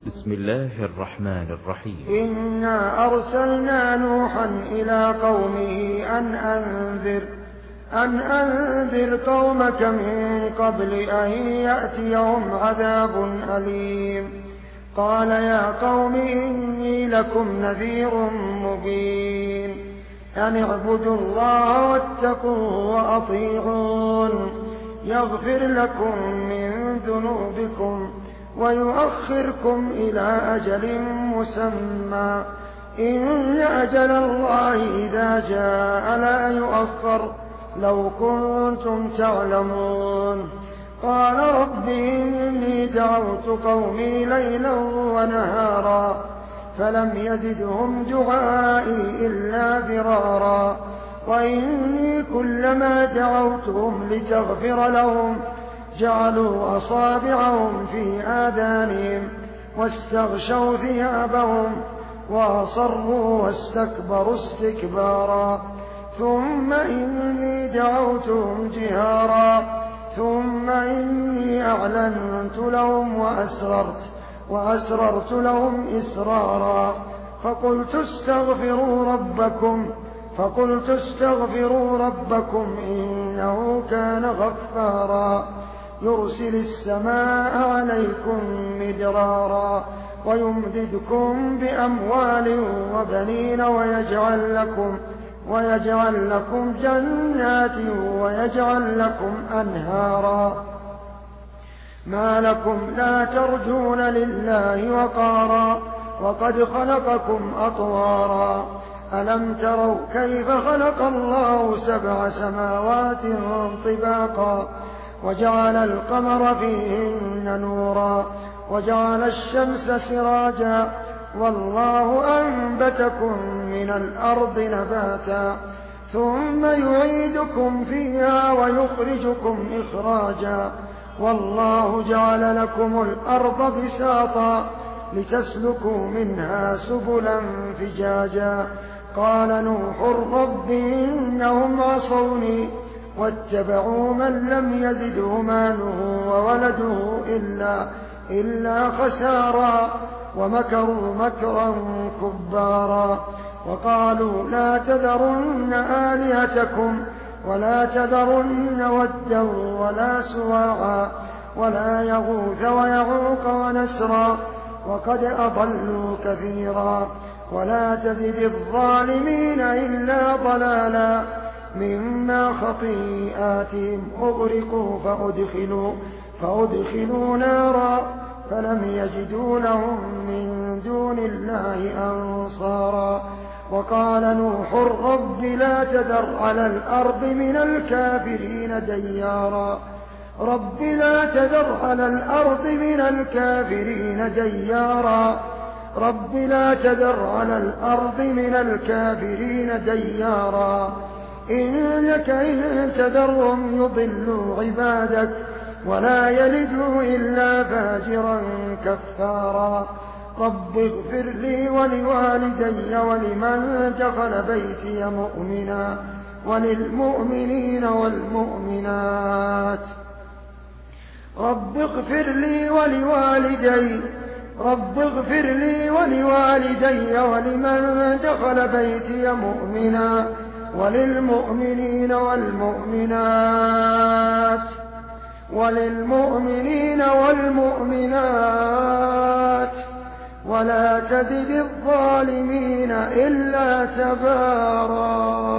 بسم الله الرحمن الرحيم. إنا أرسلنا نوحا إلى قومه أن أنذر قومك من قبل أن يأتيهم عذاب أليم. قال يا قوم إني لكم نذير مبين أن اعبدوا الله واتقوه وأطيعون يغفر لكم من ذنوبكم ويؤخركم إلى أجل مسمى إن أجل الله إذا جاء لا يؤخر لو كنتم تعلمون. قال رب إني دعوت قومي ليلا ونهارا فلم يزدهم دعائي إلا فرارا وإني كلما دعوتهم لتغفر لهم جعلوا أصابعهم في آذانهم واستغشوا ثيابهم وأصروا واستكبروا استكبارا ثم إني دعوتهم جهارا ثم إني أعلنت لهم وأسررت لهم إسرارا فقلت استغفروا ربكم إنه كان غفارا يرسل السماء عليكم مدرارا ويمددكم بأموال وبنين ويجعل لكم جنات ويجعل لكم أنهارا ما لكم لا ترجون لله وقارا وقد خلقكم أطوارا ألم تروا كيف خلق الله 7 سماوات طباقا وجعل القمر فيهن نورا وجعل الشمس سراجا والله أنبتكم من الأرض نباتا ثم يعيدكم فيها ويخرجكم إخراجا والله جعل لكم الأرض بساطا لتسلكوا منها سبلا فجاجا. قال نوح رب إنهم عصوني واتبعوا من لم يزده ماله وولده إلا خسارا ومكروا مكرا كبارا وقالوا لا تذرن آلهتكم ولا تذرن ودا ولا سواعا ولا يغوث ويعوق ونسرا وقد أضلوا كثيرا ولا تزد الظالمين إلا ضلالا مما خطيئاتهم أغرقوا فأدخلوا نارا فلم يجدوا لهم من دون الله أنصارا. وقال نوح رب لا تذر على الأرض من الكافرين ديارا إنك إن تذرهم يضلوا عبادك ولا يلدوا إلا فاجرا كفارا. رب اغفر لي ولوالدي ولمن دخل بيتي مؤمنا وللمؤمنين والمؤمنات. رب اغفر لي ولوالدي ولمن دخل بيتي مؤمنا وللمؤمنين والمؤمنات ولا تزد الظالمين إلا تبارا.